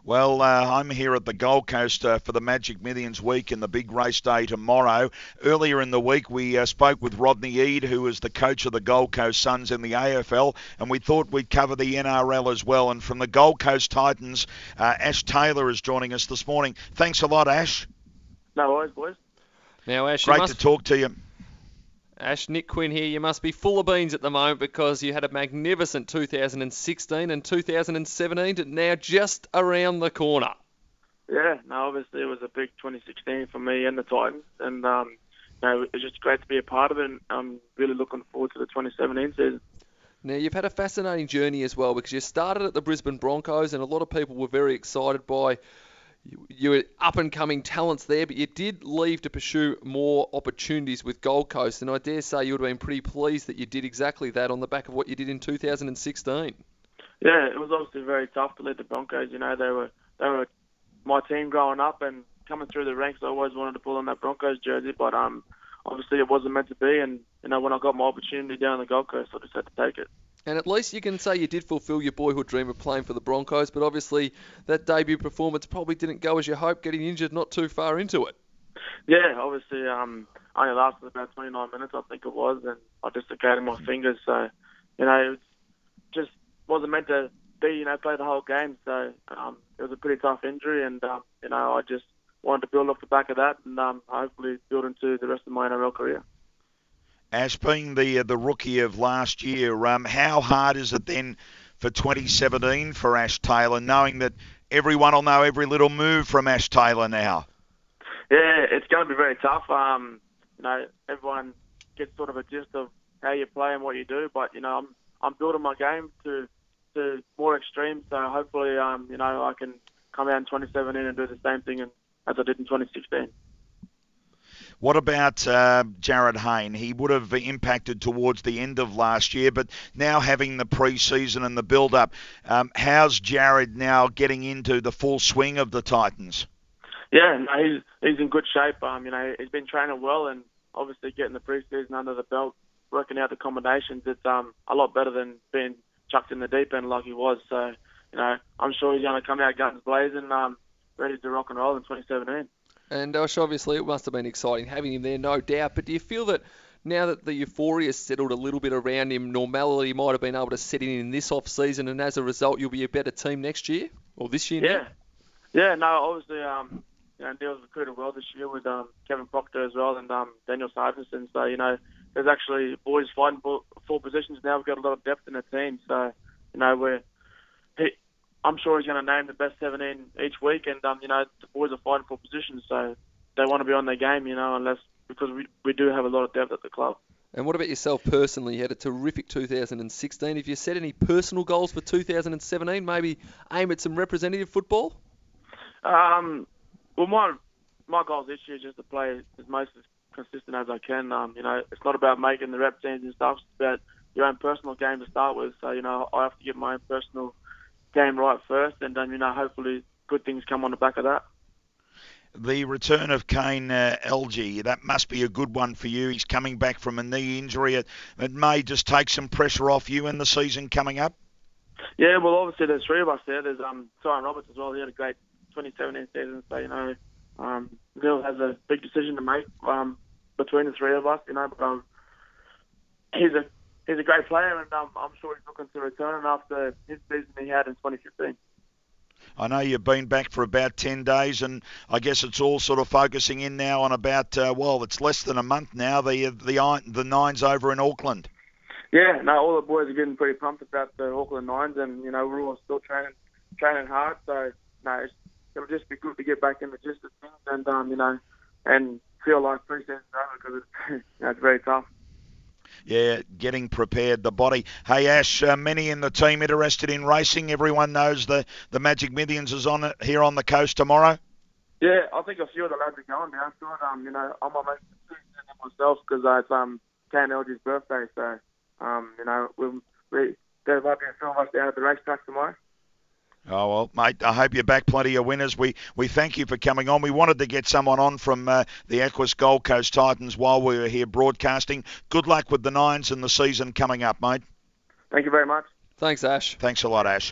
Well, I'm here at the Gold Coast for the Magic Millions week and the big race day tomorrow. Earlier in the week, we spoke with Rodney Eade, who is the coach of the Gold Coast Suns in the AFL, and we thought we'd cover the NRL as well. And from the Gold Coast Titans, Ash Taylor is joining us this morning. Thanks a lot, Ash. No worries, boys. Now, Ash, Great to talk to you. Ash, Nick Quinn here. You must be full of beans at the moment because you had a magnificent 2016 and 2017 to now just around the corner. Yeah, no, obviously it was a big 2016 for me and the Titans, and it was just great to be a part of it, and I'm really looking forward to the 2017 season. Now, you've had a fascinating journey as well because you started at the Brisbane Broncos and a lot of people were very excited by your up-and-coming talents there, but you did leave to pursue more opportunities with Gold Coast, and I dare say you would have been pretty pleased that you did exactly that on the back of what you did in 2016. Yeah, it was obviously very tough to lead the Broncos. You know, they were my team growing up, and coming through the ranks, I always wanted to pull on that Broncos jersey, but obviously it wasn't meant to be, and when I got my opportunity down on the Gold Coast, I just had to take it. And at least you can say you did fulfil your boyhood dream of playing for the Broncos, but obviously that debut performance probably didn't go as you hoped, getting injured not too far into it. Yeah, obviously only lasted about 29 minutes, I think it was, and I dislocated my fingers, so, it just wasn't meant to be, play the whole game, so it was a pretty tough injury, and, I just wanted to build off the back of that and hopefully build into the rest of my NRL career. Ash, being the rookie of last year, how hard is it then for 2017 for Ash Taylor, knowing that everyone will know every little move from Ash Taylor now? Yeah, it's going to be very tough. Everyone gets sort of a gist of how you play and what you do, but I'm building my game to more extreme. So hopefully, I can come out in 2017 and do the same thing as I did in 2016. What about Jarryd Hayne? He would have impacted towards the end of last year, but now having the pre-season and the build-up, how's Jarryd now getting into the full swing of the Titans? Yeah, no, he's in good shape. He's been training well, and obviously getting the pre-season under the belt, working out the combinations, it's a lot better than being chucked in the deep end like he was. So, I'm sure he's going to come out guns blazing, ready to rock and roll in 2017. And obviously it must have been exciting having him there, no doubt. But do you feel that now that the euphoria has settled a little bit around him, normality might have been able to set in this off-season, and as a result you'll be a better team next year? Or this year now? Yeah, no, obviously Neil's recruited well this year with Kevin Proctor as well and Daniel Sargentson. So, there's actually boys fighting for positions now. We've got a lot of depth in the team. So, I'm sure he's going to name the best 17 each week, and the boys are fighting for positions, so they want to be on their game, because we do have a lot of depth at the club. And what about yourself personally? You had a terrific 2016. Have you set any personal goals for 2017? Maybe aim at some representative football? Well, my goal this year is just to play as most as consistent as I can. It's not about making the rep teams and stuff. It's about your own personal game to start with. So, I have to get my own personal game right first, and hopefully good things come on the back of that. The return of Kane Elgey, that must be a good one for you. He's coming back from a knee injury. It may just take some pressure off you in the season coming up. Yeah, well, obviously there's three of us there. There's Tyrone Roberts as well. He had a great 2017 season, so Neil has a big decision to make between the three of us. But he's a great player, and I'm sure he's looking to return after his season he had in 2015. I know you've been back for about 10 days, and I guess it's all sort of focusing in now on about, it's less than a month now, the Nines over in Auckland. Yeah, no, all the boys are getting pretty pumped about the Auckland Nines, and, we're all still training hard, so, it'll just be good to get back in the gist of things and feel like pre-season's over because it's very tough. Yeah, getting prepared, the body. Hey, Ash, many in the team interested in racing. Everyone knows the Magic Millions is on it here on the coast tomorrow. Yeah, I think a few of the lads are going down to it. I might make a decision myself because it's Kane Elgey's birthday. So, there might be a few of us down at the racetrack tomorrow. Oh, well, mate, I hope you're back plenty of winners. We thank you for coming on. We wanted to get someone on from the Equus Gold Coast Titans while we were here broadcasting. Good luck with the Nines and the season coming up, mate. Thank you very much. Thanks, Ash. Thanks a lot, Ash.